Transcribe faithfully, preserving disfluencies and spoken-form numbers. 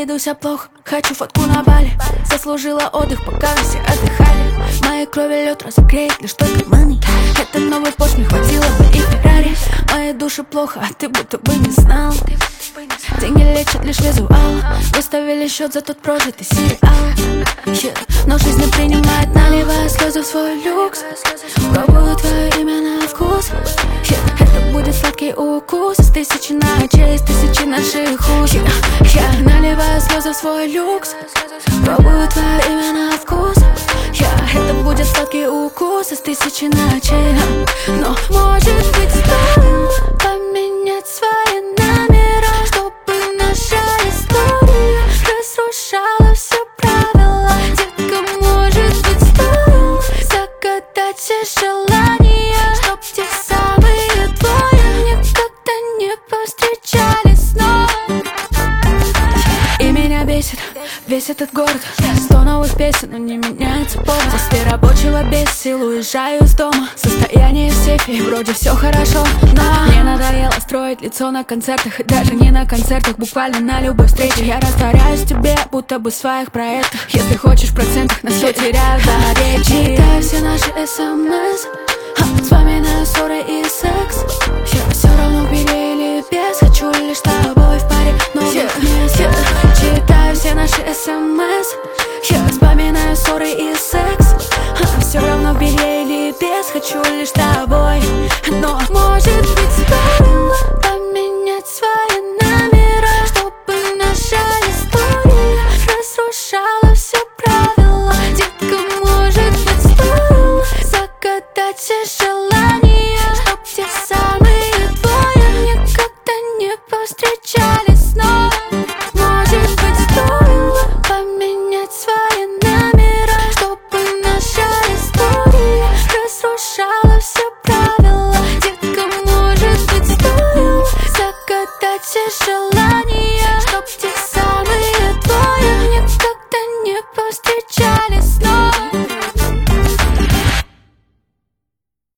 веду себя плохо, хочу фотку на Бали. Заслужила отдых, пока все отдыхали. В моей крови лед разогреет лишь только money. Это новый пост, не хватило бы и Феррари. Моей душе плохо, а ты будто бы не знал. Деньги лечат лишь визуал. Выставили счет за тот прожитый сериал. yeah. Но жизнь не принимает, наливая слезы в свой люкс. Пробую твое имя на вкус. yeah. Это будет сладкий укус из тысячи ночей, из тысячи наших уст. yeah. yeah. Наливаю слезы в свой люкс. Пробую твое имя на вкус. yeah. Это будет сладкий укус из тысячи ночей. Но может быть стоило поменять свои номера, чтобы наша история разрушала все правила. Детка, может быть стоило загадать все желания, чтоб те самые двое никогда не повстречались снова. И меня бесит весь этот город. Сто новых песен, но не меняется повод. После рабочего без сил уезжаю из дома. Состояние в сейфе, вроде все хорошо, но мне надоело строить лицо на концертах. И даже не на концертах, буквально на любой встрече. Я растворяюсь в тебе, будто бы в своих проектах. Если хочешь в процентах, на все теряю до речи. Читаю все наши смс, вспоминаю ссоры и секс. Я все равно бери или без, хочу лишь с тобой в паре новых мест. Читаю все наши смс, я вспоминаю ссоры и секс. Все равно в белье или без, хочу лишь с тобой. Но может быть стоило поменять свои номера, чтобы наша история разрушала все правила. Детка, может быть стоило загадать все желания, чтоб те самые двое никогда не повстречались снова. Может быть стоило поменять свои номера, чтобы наша история разрушала все правила. Детка, может быть стоило загадать все желания.